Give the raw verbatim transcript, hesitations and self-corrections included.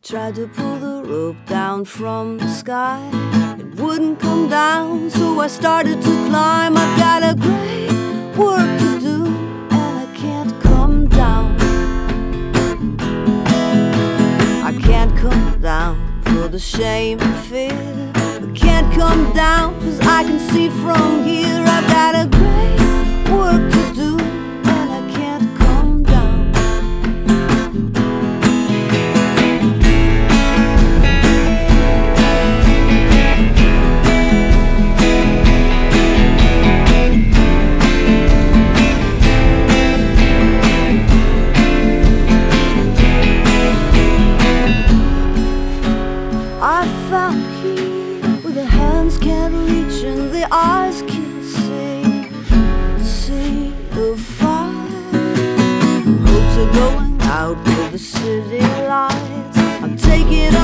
Tried to pull the rope down from the sky. It wouldn't come down, so I started to climb. I've got a great work to do, and I can't come down. I can't come down for the shame and fear. I can't come down, cause I can see from here. I've got a great work to do, and I can't come down. I found heat where the hands can't reach and the eyes can't see. See the fire. Hopes are going out with the city lights. I'm taking